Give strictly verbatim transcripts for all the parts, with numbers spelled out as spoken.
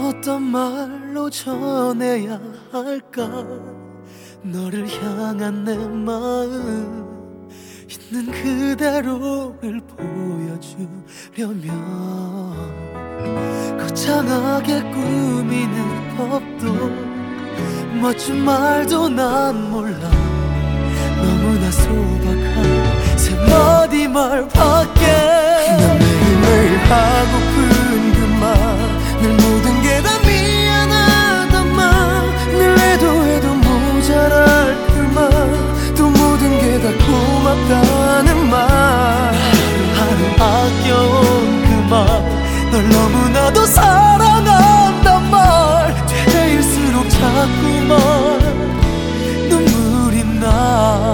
어떤 말로 전해야 할까? 너를 향한 내 마음 있는 그대로를 보여주려면 거창하게 꾸미는 법도 멋진 말도 난 몰라. 너무나 소박한 세 마디 말밖에. 난 매일매일 하고픈 그 말, 늘 모든 게 다 미안하단 말, 늘 해도 해도 모자랄 그 말, 또 모든 게 다 고맙다는 말, 하루하루 아껴온 그 말, 널 너무나도 사랑한단 말, 되레일수록 자꾸만 눈물이 나.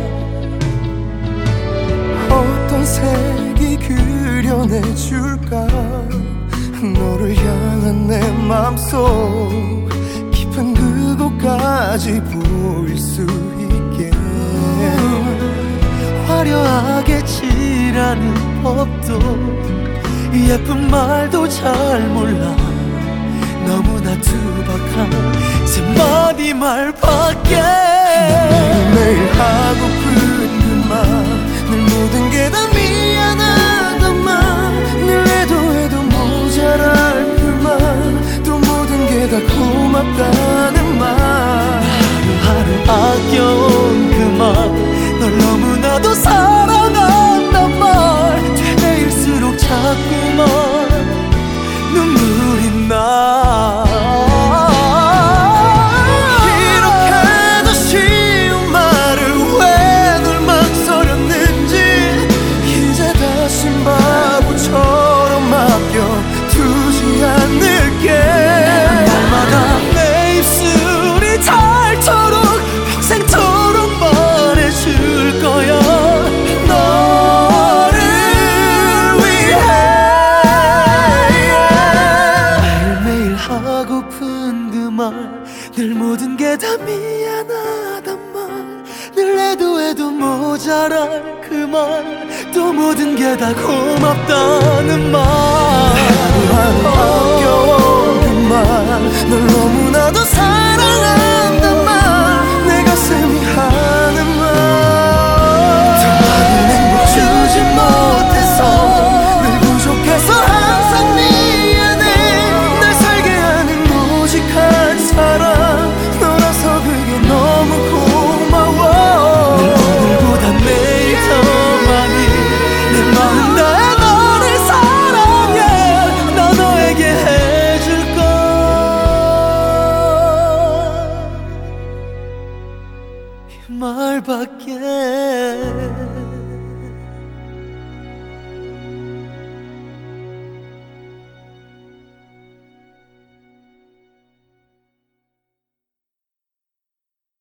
어떤 색이 그려내줄까? 너를 향한 내 맘속 깊은 그곳까지 보일 수 있게. 화려하게 칠하는 법도 예쁜 말도 잘 몰라. 너무나 투박한 세 마디 말밖에. 매일 하고픈 그 말, 늘 모든 게 다 미안하단 말, 늘 해도 해도 모자랄 그 말, 또 모든 게 다 고맙다는 말, 하루하루 아껴온 그 말, 널 너무나도 사랑한단 말, 되레일수록 자꾸만 눈물이 나. 이렇게도 쉬운 말을 왜 널 망설였는지 이제 다신 바보처럼 맡겨두지 않을게. 날마다 내 입술이 닳도록 평생토록 말해줄 거야. 너를 위해. 매일매일 하고픈 그 말, 늘 모든 게 다 미안하단 말, 늘 해도 해도 모자랄 그 말, 또 모든 게 다 고맙다는 말, 하루하루 아껴온 그 말, 널 너무나도 사랑한단 말, 내 가슴이 하는 말. 더 많은 행복 주지 못해서, 늘 부족해서 항상 미안해. 날 살게 하는 오직 한 사람, 너라서 그게 너무 고마워. 늘 오늘보다 내일 더 많이 내 마음 다해 너를 사랑해. 나 너에게 해줄 걸 이 말밖에.